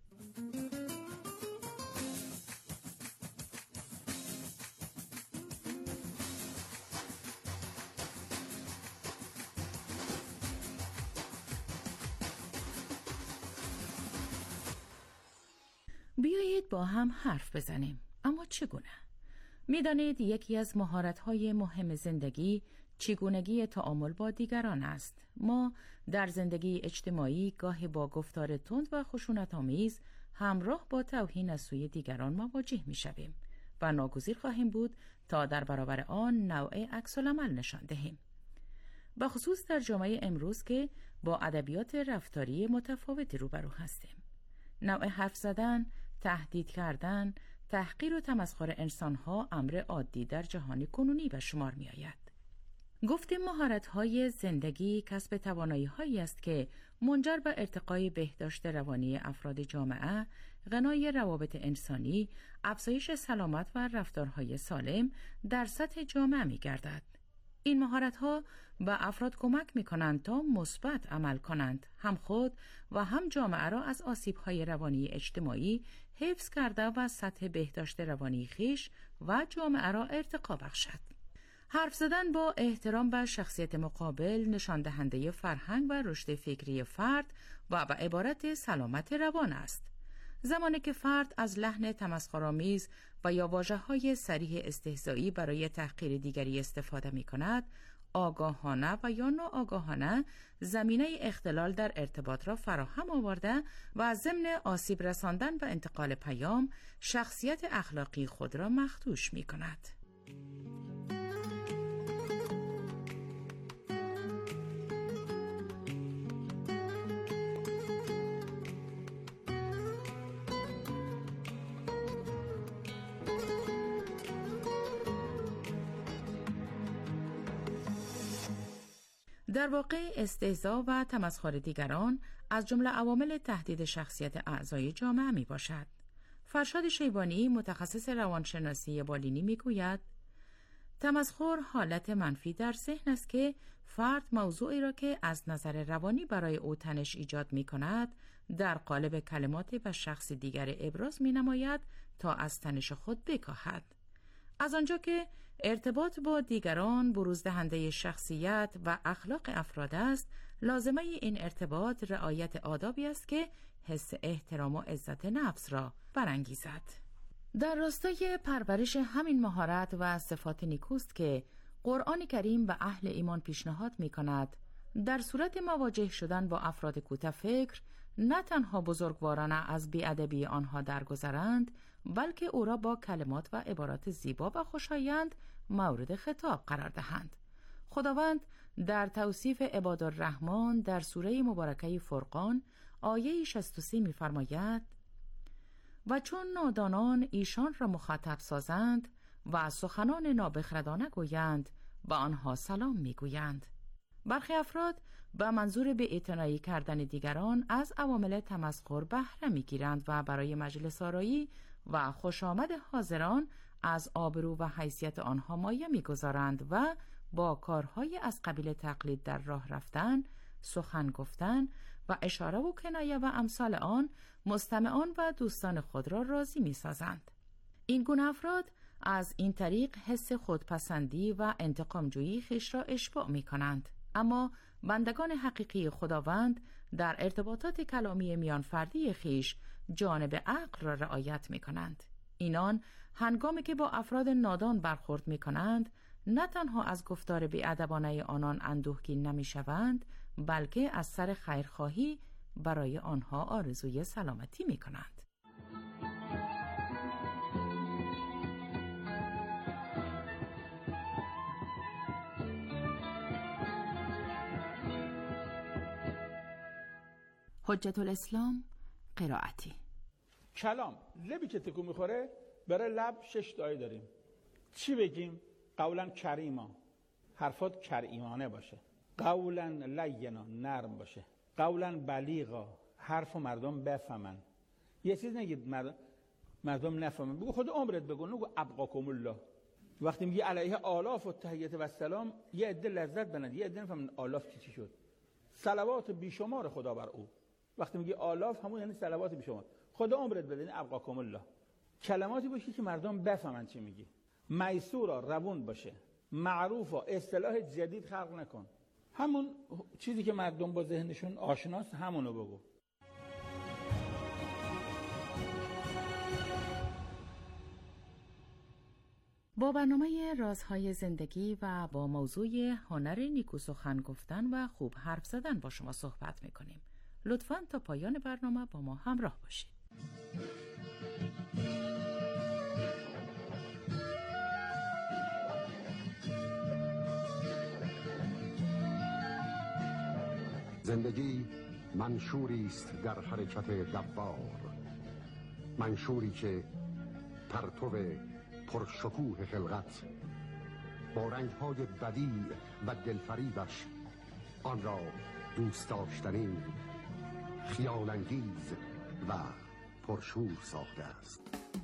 بیایید با هم حرف بزنیم. اما چگونه؟ میدانید یکی از مهارت‌های مهم زندگی چگونگی تعامل با دیگران است. ما در زندگی اجتماعی گاهی با گفتار تند و خشونت‌آمیز همراه با توهین از سوی دیگران مواجه می‌شویم و ناگزیر خواهیم بود تا در برابر آن نوع عکس‌العمل نشان دهیم. به خصوص در جامعه امروز که با ادبیات رفتاری متفاوتی روبرو هستیم. نوع حرف زدن، تهدید کردن، تحقیر و تمسخر انسان‌ها امر عادی در جهان کنونی به شمار می‌آید. گفتیم مهارت‌های زندگی کسب توانایی‌هایی است که منجر به ارتقای بهداشت روانی افراد جامعه، غنای روابط انسانی، افزایش سلامت و رفتارهای سالم در سطح جامعه می‌گردد. این مهارت‌ها به افراد کمک می‌کنند تا مثبت عمل کنند، هم خود و هم جامعه را از آسیب‌های روانی اجتماعی حفظ کرده و سطح بهداشت روانی خویش و جامعه را ارتقا بخشد. حرف زدن با احترام به شخصیت مقابل نشان دهنده فرهنگ و رشد فکری فرد و به عبارت سلامت روان است. زمانی که فرد از لحن تمسخرآمیز و یا واژه‌های صریح استهزایی برای تحقیر دیگری استفاده می‌کند، آگاهانه و یا ناآگاهانه زمینه اختلال در ارتباط را فراهم آورده و ضمن آسیب رساندن و انتقال پیام، شخصیت اخلاقی خود را مخدوش می‌کند. در واقع استهزا و تمسخر دیگران از جمله عوامل تهدید شخصیت اعضای جامعه می باشد. فرشاد شیبانی متخصص روانشناسی بالینی می گوید تمسخر حالت منفی در ذهن است که فرد موضوعی را که از نظر روانی برای او تنش ایجاد می کند در قالب کلماتی به شخص دیگر ابراز می نماید تا از تنش خود بکاهد. از آنجا که ارتباط با دیگران بروز دهنده شخصیت و اخلاق افراد است، لازمه این ارتباط رعایت آدابی است که حس احترام و عزت نفس را برانگیزد. در راستای پرورش همین مهارت و صفات نیکوست که قرآن کریم به اهل ایمان پیشنهاد می کند در صورت مواجه شدن با افراد کوتاه فکر نه تنها بزرگوارانه از بی‌ادبی آنها درگذرند، بلکه او را با کلمات و عبارات زیبا و خوشایند مورد خطاب قرار دهند. خداوند در توصیف عبادالرحمن در سوره مبارکه فرقان آیه شصت و سه می‌فرماید: و چون نادانان ایشان را مخاطب سازند و سخنان نابخردانه گویند و آنها سلام میگویند. برخی افراد به منظور به اعتنایی کردن دیگران از عوامل تمسخر بهره میگیرند و برای مجلس آرایی و خوش آمد حاضران از آبرو و حیثیت آنها مایه میگذارند و با کارهای از قبیل تقلید در راه رفتن، سخن گفتن و اشاره و کنایه و امثال آن مستمعان و دوستان خود را راضی می‌سازند. این گونه افراد از این طریق حس خودپسندی و انتقامجویی خیش را اشباع می‌کنند. اما بندگان حقیقی خداوند در ارتباطات کلامی میان فردی خیش جانب عقل را رعایت می‌کنند. اینان هنگامی که با افراد نادان برخورد می‌کنند، نه تنها از گفتار بی‌ادبانه آنان اندوهگین نمی‌شوند، بلکه از سر خیرخواهی برای آنها آرزوی سلامتی می‌کنند. حجت الاسلام قرائتی. کلام لبی که تکون میخوره، برای لب شش تایی داریم. چی بگیم؟ قولا کریما، حرفات کریمانه باشه. قولا لینا، نرم باشه. قولا بلیغا، حرف و مردم بفهمن. یه چیز نگید مردم مردم نفهمن، بگو خود عمرت بگو، نگو ابقاکم الله. وقتی میگی علیه آلاف و تحیت و سلام، یه عده لذت بنن، یه عده نفهمن آلاف چی چی شد. صلوات بیشمار خدا بر او. وقتی میگی آلاف همون یعنی صلوات بیشمار. خدا عمرت بده، یعنی ابقاکم الله. کلماتی باشه که مردم بفهمن چی میگی. میسورا، روون باشه. معروفا، اصطلاح جدید خلق نکن. همون چیزی که مردم با ذهنشون آشناست همونو بگو. با برنامه رازهای زندگی و با موضوع هنر نیکو سخن گفتن و خوب حرف زدن با شما صحبت میکنیم. لطفاً تا پایان برنامه با ما همراه باشید. زندگی منشوری است در حرکت دوار، منشوری که پرتو پرشکوه خلقت با رنگ‌های بدیع و دلفریبش آن را دوست داشتنی، خیال‌انگیز و پرشور ساخته است.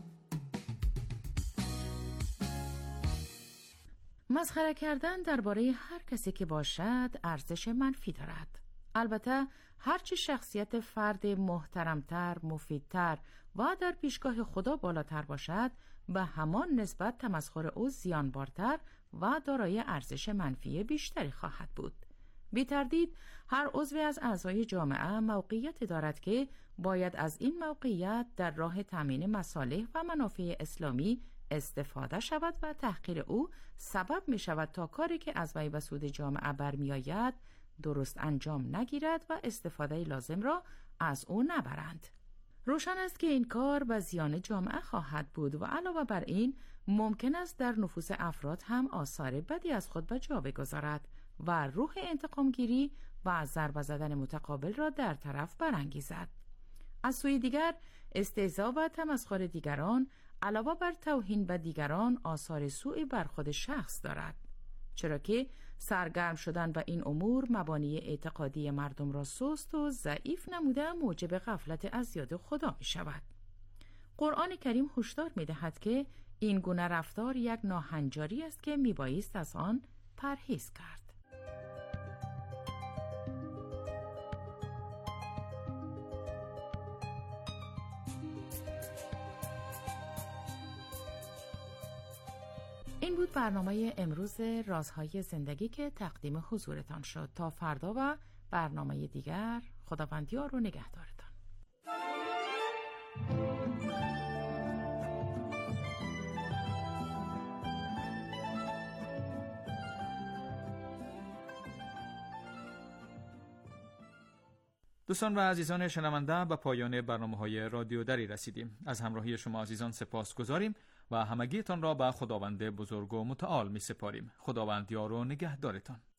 مسخره کردن درباره هر کسی که باشد ارزش منفی دارد. البته هرچی شخصیت فرد محترمتر، مفیدتر و در پیشگاه خدا بالاتر باشد، به همان نسبت تمسخر او زیانبارتر و دارای ارزش منفی بیشتری خواهد بود. بی تردید هر عضوی از اعضای جامعه موقعیت دارد که باید از این موقعیت در راه تامین مصالح و منافع اسلامی استفاده شود و تحقیر او سبب می شود تا کاری که از وی و سود جامعه برمی آید درست انجام نگیرد و استفاده لازم را از او نبرند. روشن است که این کار به زیان جامعه خواهد بود و علاوه بر این ممکن است در نفوس افراد هم آثار بدی از خود به جا بگذارد و روح انتقامگیری و ضربه زدن متقابل را در طرف برانگیزد. از سوی دیگر استهزا و تمسخر دیگران علاوه بر توهین به دیگران آثار سوء بر خود شخص دارد، چرا که سرگرم شدن به این امور مبانی اعتقادی مردم را سست و ضعیف نموده موجب غفلت از یاد خدا می شود. قرآن کریم هشدار می دهد که این گونه رفتار یک ناهنجاری است که می بایست از آن پرهیز کرد. این بود برنامه امروز رازهای زندگی که تقدیم حضورتان شد. تا فردا و برنامه دیگر، خداوندیار و نگهدارتان. دوستان و عزیزان شنونده، به پایان برنامه‌های رادیو دری رسیدیم. از همراهی شما عزیزان سپاس گذاریم و همگیتان را به خداوند بزرگ و متعال می سپاریم. خداوند یار و نگهدارتان.